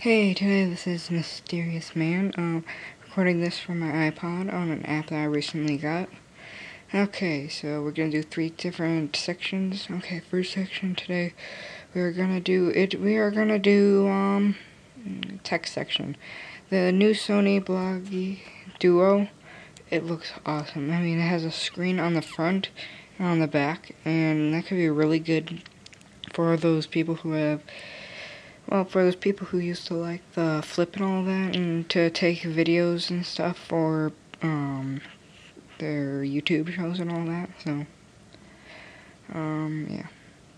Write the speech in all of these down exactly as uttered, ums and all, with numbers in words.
Hey, today this is Mysterious Man, um, recording this from my iPod on an app that I recently got. Okay, so we're gonna do three different sections. Okay, first section today, we're gonna do it, we are gonna do, um, tech section. The new Sony Bloggy Duo, it looks awesome. I mean, it has a screen on the front and on the back, and that could be really good for those people who have Well, for those people who used to like the flip and all that, and to take videos and stuff for um, their YouTube shows and all that, so, um, yeah.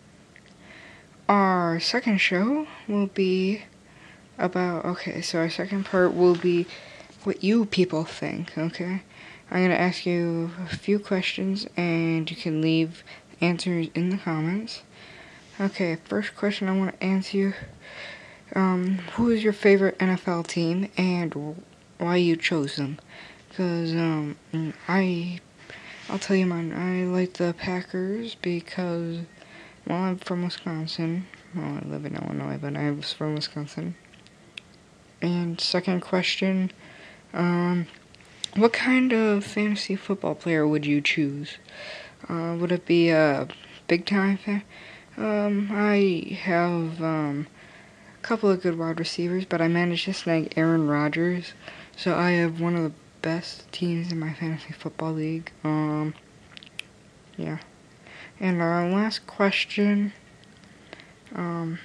Our second show will be about, okay, so our second part will be what you people think, okay? I'm going to ask you a few questions, and you can leave answers in the comments. Okay, first question I want to answer you. Um, who is your favorite N F L team and why you chose them? Because, um, I, I'll tell you mine. I like the Packers because, well, I'm from Wisconsin. Well, I live in Illinois, but I was from Wisconsin. And second question, um, what kind of fantasy football player would you choose? Uh, would it be a big-time fan? Um, I have, um... couple of good wide receivers, but I managed to snag Aaron Rodgers, so I have one of the best teams in my fantasy football league. Um, yeah. And our last question, um,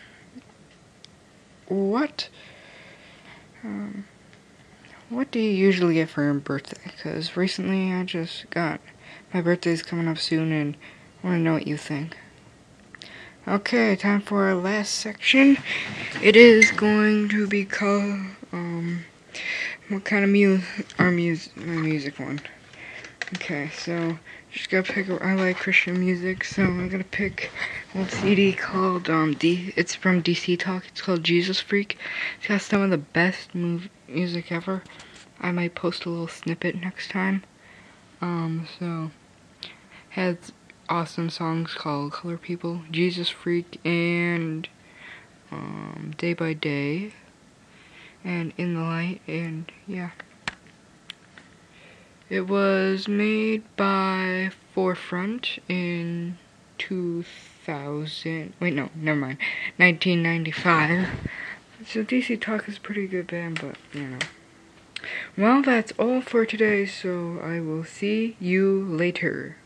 what, um, what do you usually get for your birthday? Because recently I just got, my birthday's coming up soon, and I want to know what you think. Okay, time for our last section. It is going to be called, um, what kind of music, our music, my music one. Okay, so, just gotta pick, I like Christian music, so I'm gonna pick an old C D called, um, D, it's from D C Talk, it's called Jesus Freak. It's got some of the best move, music ever. I might post a little snippet next time. Um, so, has awesome songs called Color People, Jesus Freak, and um, Day by Day, and In the Light, and yeah. It was made by Forefront in two thousand, wait no, never mind, nineteen ninety-five. So D C Talk is a pretty good band, but you know. Well, that's all for today, so I will see you later.